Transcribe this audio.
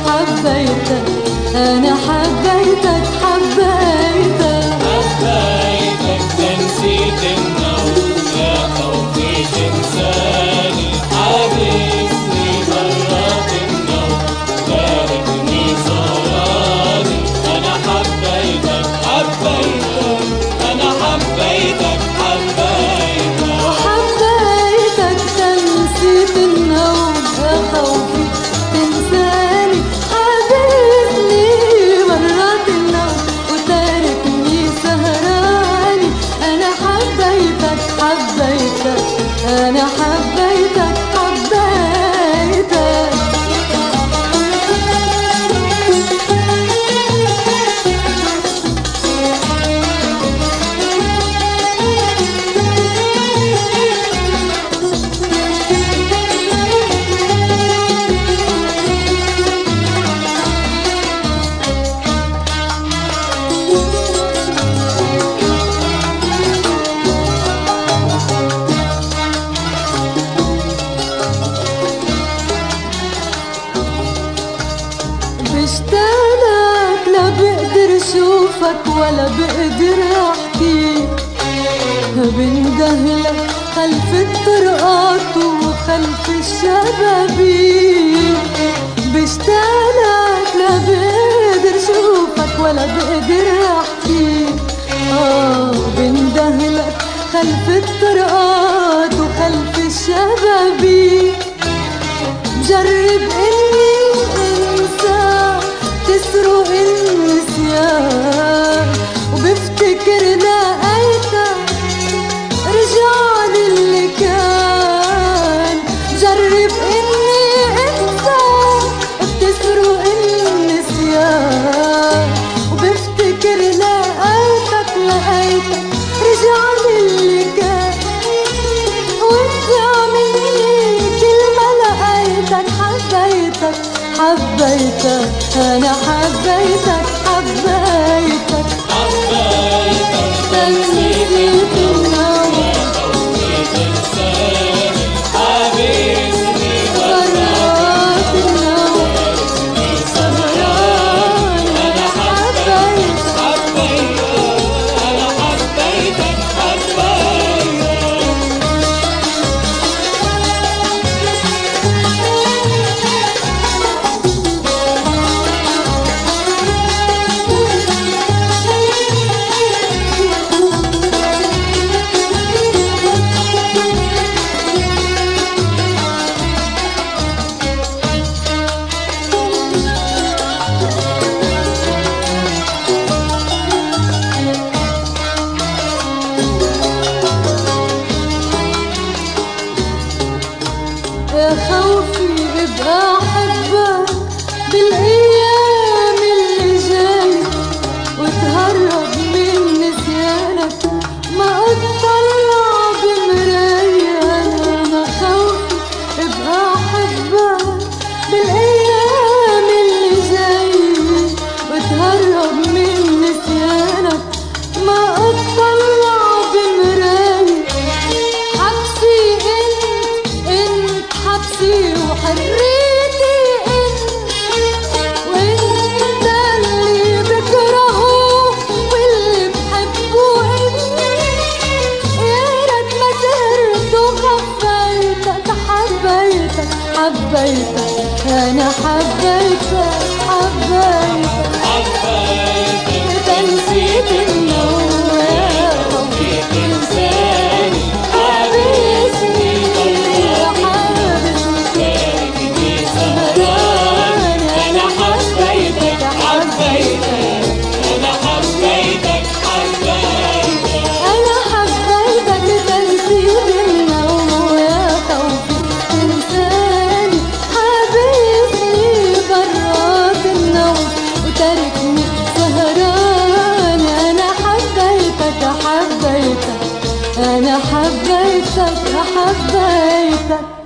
حبيتك أنا حبيتك حبيتك حبيتك تنسيت النوم يا خوفي تنساني حابسني برات النوم تاركني سهراني أنا حبيتك حبيتك أنا حبيتك حبيتك وحبيتك تنسيت النوم يا خوفي تنساني حابسني برات النوم وتاركني سهراني أنا حبيتك حبيتك أنا حبيتك حبيتك بشتاقلك لا بقدر شوفك ولا بقدر احكيك بندهلك خلف الطرقات وخلف الشبابيك بشتاقلك لا بقدر شوفك ولا بقدر احكيك بندهلك خلف الطرقات وخلف الشبابيك بجرب اني انسى تسرق النسيان وبفتكر لقيتك رجعلي اللي كان جرب اني انسى بتسرق النسيان وبفتكر لقيتك رجعلي اللي كان وانت عملي كل ما لقيتك حبيتك حبيتك أنا حبيتك حبيتك حبيتك تنسيت النوم يا خوفي تنساني حابسني برات النوم تاركني سهراني أنا حبيتك حبيتك أنا حبيتك حبيتك يا خوفي ابقى احبك بالايام اللي جاي وتهرب من نسيانك ما اطلع بمراية انا خوفي ابقى احبك بالايام اللي جاي وتهرب من نسيانك ما اطلع بمراية حبسي انت حبسي وحريتي انت وانت اللي بكرهه واللي بحبه انت يا ريت ما سهرت وخبيتك حبيتك حبيتك انا حبيتك حبيتك حبيتك تنسيت النوم يا خوفي تنساني حابسني تاركني سهراني أنا حبيتك حبيتك أنا حبيتك حبيتك أنا حبيتك تنسيت النوم يا خوفي تنساني حابسني برات النوم وتاركني سهران أنا حبيتك حبيتك أنا حبيتك حبيتك